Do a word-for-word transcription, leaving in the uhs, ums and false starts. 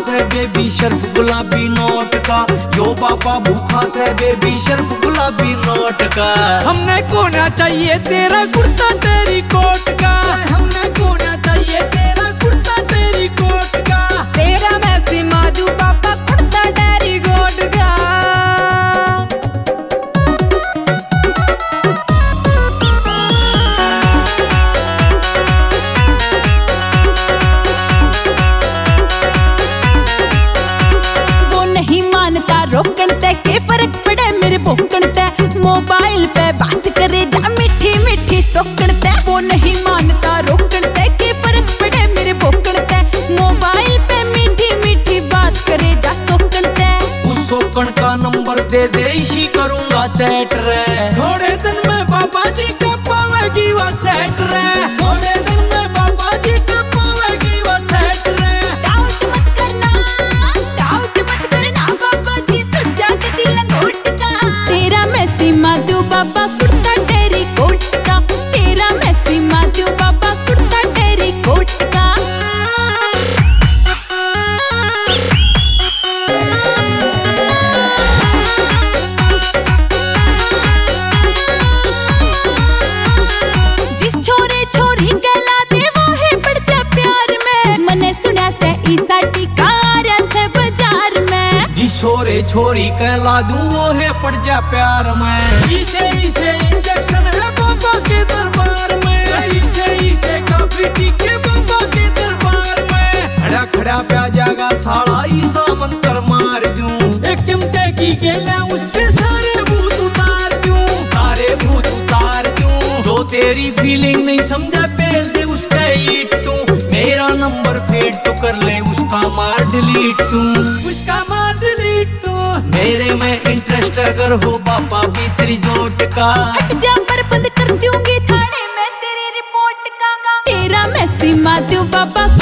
से बेबी शर्फ गुलाबी नोट का, यो बाबा भूखा से बेबी शर्फ गुलाबी नोट का। हमने कोना चाहिए तेरा कुर्ता तेरी कोट का, हमने कोना चाहिए तेरा कुर्ता तेरी कोट का। तेरा मैसी माधु बाबा कुर्ता तेरी कोट का। रोकन ते के फर्क पड़े मेरे भोकन ते, मोबाइल पे बात करे जा मीठी मीठी सोकन ते। वो नहीं मानता रोकन ते के फर्क पड़े मेरे भोकन ते, मोबाइल पे मीठी मीठी बात करे जा सोकन ते। उस सोकन का नंबर दे दे इसी करूंगा चैट रे, थोड़े दिन में बाबा जी का पावेगी वो सेट रे, थोड़े दिन में बाबा जी का पावेगी वो सेट रे। डाउट मत करना, डाउट मत करना बाबा जी सच्चा के दिल लंगोट का। तेरा मैसी माधु बाबा कुर्ता तेरी कोट का, तेरा मैसी माधु बाबा कुर्ता तेरी कोट का। जिस छोरे छोरी कहला दे वो है पड़ता प्यार में, मने सुना से ईसा टिकारा से बाजार में। जिस छोरे छोरी कहला दूं वो है पड़ जा प्यार में, इसे इसे इंजेक्शन है बाबा के दरबार में, इसे इसे काफी टीके बाबा के दरबार में। खड़ा खड़ा प्या जागा साला ईसा मन कर मार दूं, एक चिमटे की गेला उसके सारे भूत उतार दूं, सारे भूत उतार दूं। जो तेरी फीलिंग नहीं समझा पेल दे उसका ईट तू, मेरा नंबर फेड तो कर ले उसका मार डिलीट तू, उसका मार डिलीट तू। मेरे में इंटरेस्ट अगर हो बाबा भीतरी जोट का, हट जा पर बंद कर दूंगी थाने में तेरी रिपोर्ट का। तेरा मैसी माधु बाबा